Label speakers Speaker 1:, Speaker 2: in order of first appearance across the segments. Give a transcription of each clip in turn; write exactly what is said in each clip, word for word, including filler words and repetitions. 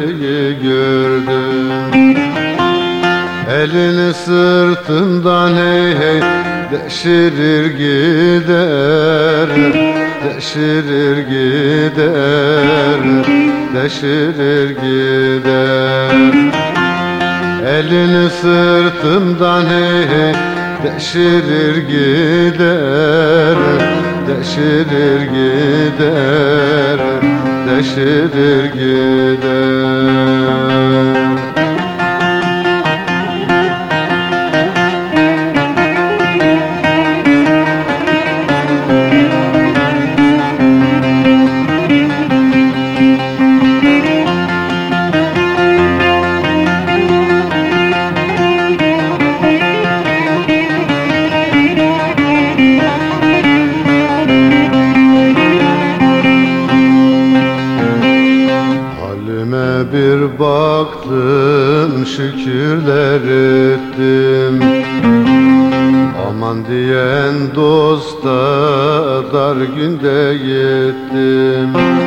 Speaker 1: güzelliği gördüm. Elini sırtından hey hey deşirir gider, deşirir gider, deşirir gider. Elini sırtımdan hey hey deşirir gider, deşirir gider, deşirir gider. Bir baktım şükürler ettim, aman diyen dosta dar günde gittim.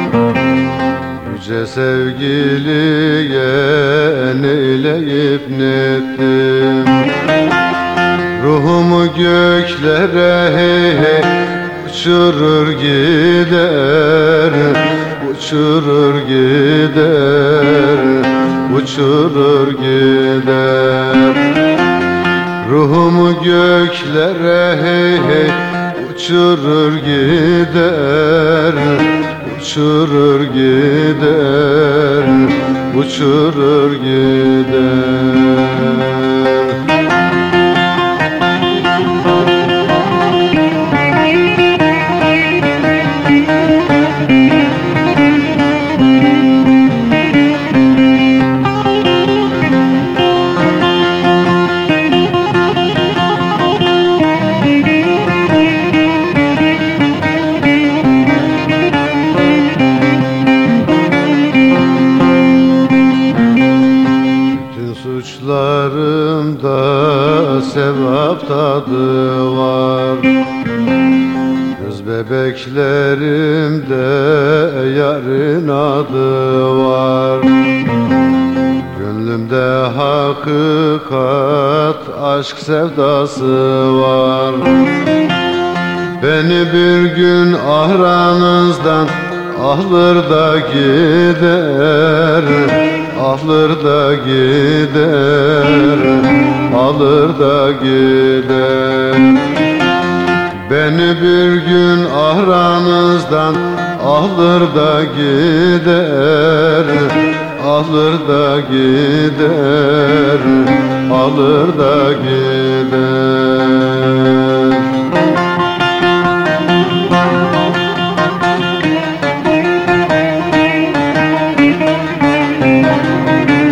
Speaker 1: Yüce sevgiliye neyleyip nettim, ruhumu göklere hey hey uçurur gider, uçurur gider, uçurur gider. Ruhumu göklere hey hey uçurur gider, uçurur gider, uçurur gider. Suçlarımda sevap tadı var, kız bebeklerimde yarın adı var. Gönlümde hakikat aşk sevdası var. Beni bir gün ahranızdan alır da gider, alır da gider, alır da gider. Beni bir gün ahranızdan alır da gider, alır da gider, alır da gider.
Speaker 2: Müzik